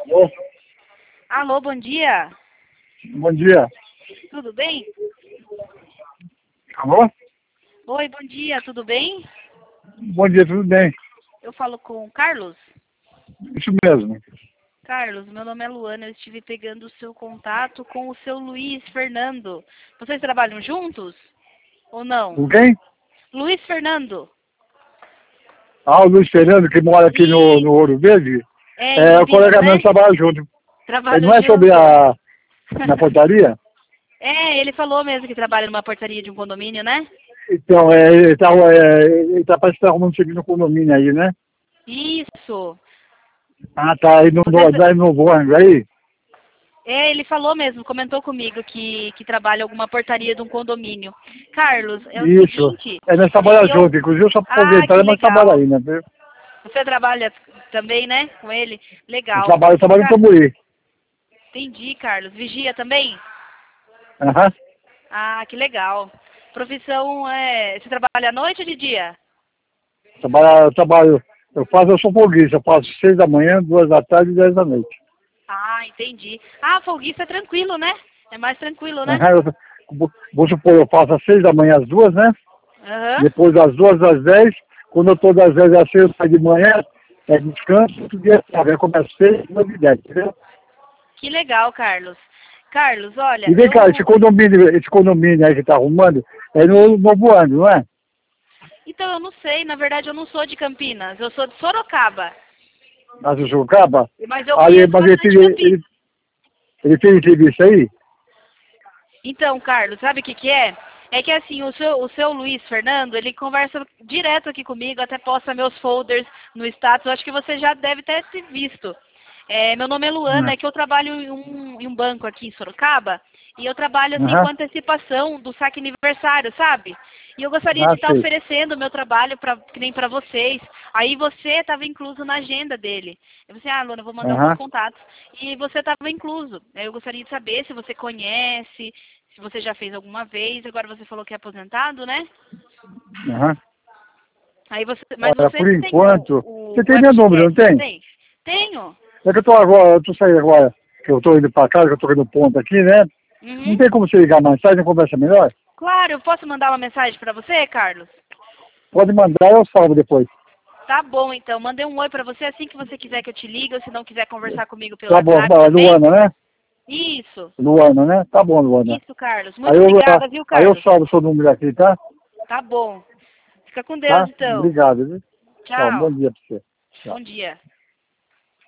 Alô? Alô, bom dia. Bom dia. Tudo bem? Alô? Oi, bom dia, tudo bem? Bom dia, tudo bem? Eu falo com o Carlos. Isso mesmo. Carlos, meu nome é Luana, eu estive pegando o seu contato com o seu Luiz Fernando. Vocês trabalham juntos? Ou não? Com quem? Luiz Fernando. Ah, o Luiz Fernando, que mora aqui no Isso. Ouro Verde. É, em É, o Campinas, colega né? meu trabalha junto. Ele Trabalham não é sobre juntos. na portaria? É, ele falou mesmo que trabalha numa portaria de um condomínio, né? Então, ele tá parece que tá arrumando serviço no condomínio aí, né? Isso. Ah, tá aí Vocês... no Novo Ângulo aí? É, ele falou mesmo, comentou comigo que trabalha alguma portaria de um condomínio. Carlos, é o Isso. seguinte, É, nós trabalhamos eu... junto, inclusive só Ah, aposentar, que mas trabalha legal. aí, né? Viu? Você trabalha também, né, com ele? Eu Legal. trabalho em Camboriú. Entendi, Carlos. Vigia também? Aham. Ah, que legal. Profissão é... Você trabalha à noite ou de dia? Eu sou folguista, eu faço 6 da manhã, 2 da tarde e 10 da noite. Ah, entendi. Ah, folguista é tranquilo, né? É mais tranquilo, né? Aham, vamos supor, eu faço às 6 da manhã às 2, né? Aham. Depois das 2 às 10. Quando eu estou das 10 às 6, eu saio de manhã, descanso, outro dia sabe, eu começo às 6, 9 e 10, entendeu? Que legal, Carlos. Carlos, olha, E vem cá, esse condomínio aí que tá arrumando, é no Novo Ano, não é? Então, eu não sei. Na verdade, eu não sou de Campinas. Eu sou de Sorocaba. Na Sorocaba? Mas eu Aí, conheço mas bastante Campinas. ele fez entrevista aí? Então, Carlos, sabe o que que é? É que assim, o seu Luiz Fernando, ele conversa direto aqui comigo, até posta meus folders no status. Eu acho que você já deve ter se visto. É, meu nome é Luana, é que eu trabalho em um banco aqui em Sorocaba, e eu trabalho assim com Aham. antecipação do saque aniversário, sabe? E eu gostaria de Ah, estar sei. oferecendo o meu trabalho que nem para vocês. Aí você estava incluso na agenda dele. Eu falei, ah, Luana, eu vou mandar os meus Aham. contatos. E você estava incluso. Eu gostaria de saber se você conhece, se você já fez alguma vez. Agora você falou que é aposentado, né? Aham. Aí você, mas Olha, por você tem o, enquanto, você o tem meu número, não FGTS, não tem? tem? Tenho. É que eu tô saindo agora, que eu tô indo pra casa, que eu tô indo ponto aqui, né? Não Uhum. tem como você ligar mais tarde, uma conversa melhor? Claro, eu posso mandar uma mensagem para você, Carlos? Pode mandar, eu salvo depois. Tá bom, então. Mandei um oi para você assim que você quiser que eu te ligue, ou se não quiser conversar comigo pelo Tá bom, WhatsApp também. Luana, né? Isso. Luana, né? Tá bom, Luana. Isso, Carlos. Aí Muito eu, obrigada, viu, aí eu Carlos? salvo o seu número aqui, tá? Tá bom. Fica com Deus, Tá? então. Obrigado, viu? Tchau, bom Tchau. dia pra você. Tchau. Bom dia.